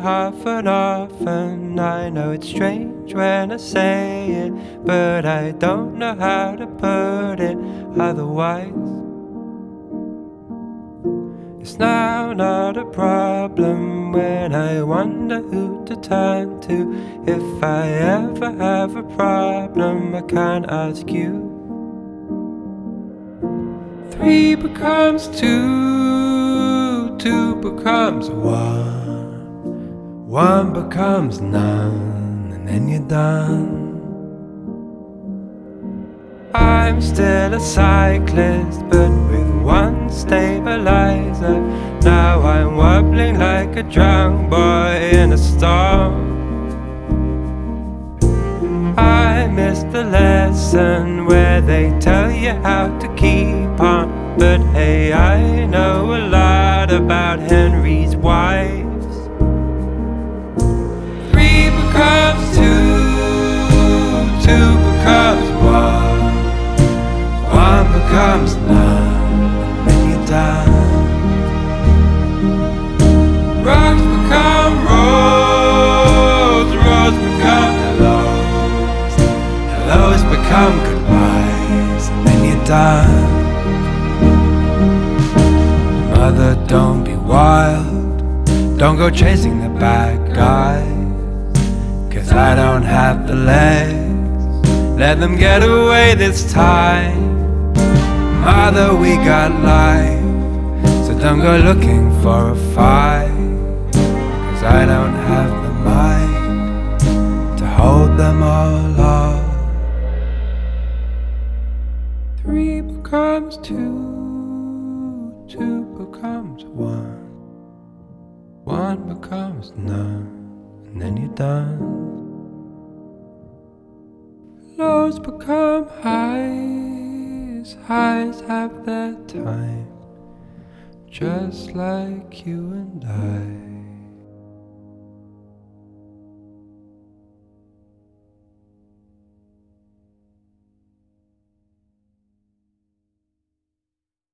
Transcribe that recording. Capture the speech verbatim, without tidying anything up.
half and often. I know it's strange when I say it, but I don't know how to put it otherwise. It's now not a problem when I wonder who to turn to. If I ever have a problem, I can't ask you. Three becomes two, two becomes one, one becomes none, and then you're done. I'm still a cyclist, but with one stabilizer. Now I'm wobbling like a drunk boy in a storm. I missed the lesson where they tell you how to keep on. But hey, I know a lot about Henry's wives. Three becomes two, two becomes one, one becomes none, and then you're done. Rocks become roads, roads become hellos, hellos become goodbyes, and then you're done. Mother, don't be wild, don't go chasing the bad guys, 'cause I don't have the legs, let them get away this time. Mother, we got life, so don't go looking for a fight, 'cause I don't have the might to hold them all off. Three becomes two, two becomes one, one becomes none, and then you're done. Lows become highs, highs have their time, just like you and I.